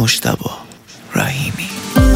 مجتبی رحیمی.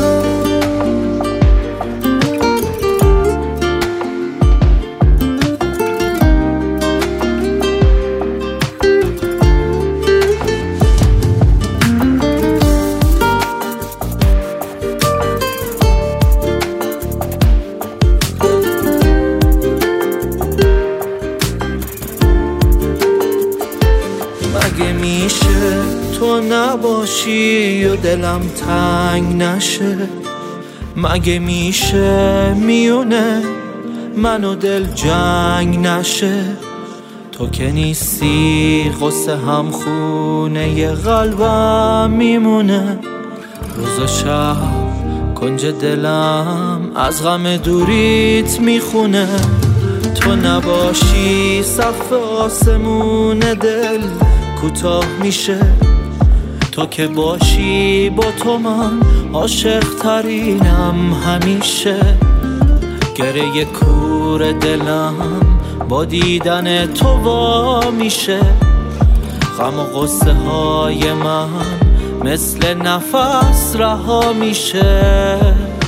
مگه میشه تو نباشی و دلم تنگ نشه؟ مگه میشه میونه من و دل جنگ نشه؟ تو که نیستی قصه هم خونه ی قلبم میمونه. روز و شب کنج دلم از غم دوریت میخونه. تو نباشی سقف آسمون دل کوتاه میشه. تو که باشی با تو من عاشق ترینم همیشه. گره کور دلم با دیدن تو وا میشه. غم و غصه های من مثل نفس رها میشه.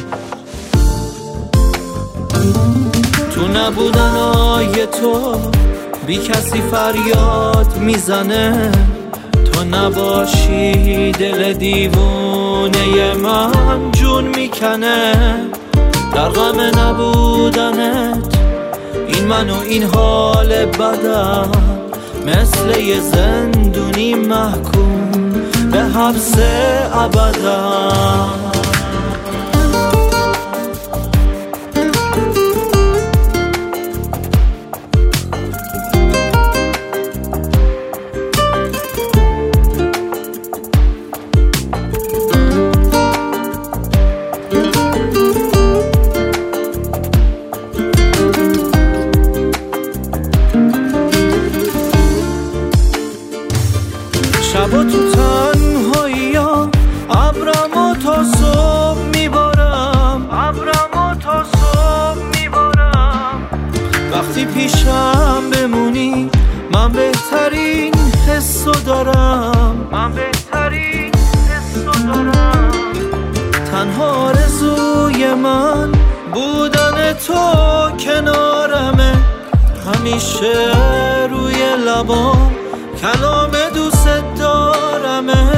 تو نبودن های تو بی کسی فریاد میزنه. تو نباشی دل دیوونه من جون میکنه. در غم نبودنت این من و این حال بدم مثل یه زندونی محکوم به حبس ابدم. شبا تو تنهایی ها ابرمو تا صبح میبارم. وقتی پیشم بمونی من بهترین حسو دارم. تنها آرزوی من بودن تو کنارمه. همیشه روی لبام کلام دوست دارمه.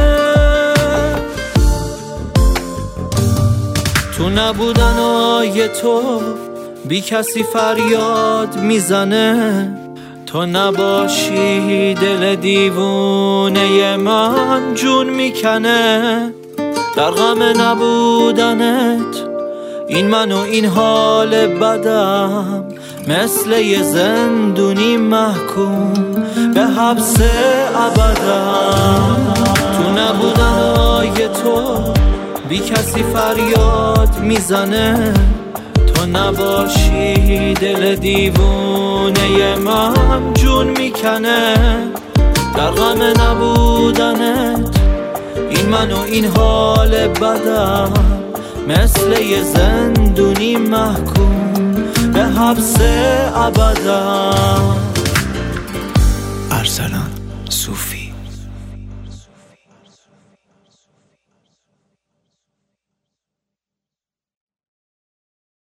تو نبودن های تو بی کسی فریاد میزنه. تو نباشی دل دیوونه من جون میکنه. در غم نبودنت این من و این حال بدم مثل یه زندونی محکوم به حبس ابدم. تو نبودن های تو بی کسی فریاد میزنه. تو نباشی دل دیوونه من جون میکنه. در غم نبودنت این من و این حال بدم مثل یه زندونی محکوم به حبس ابدم. ارسلان.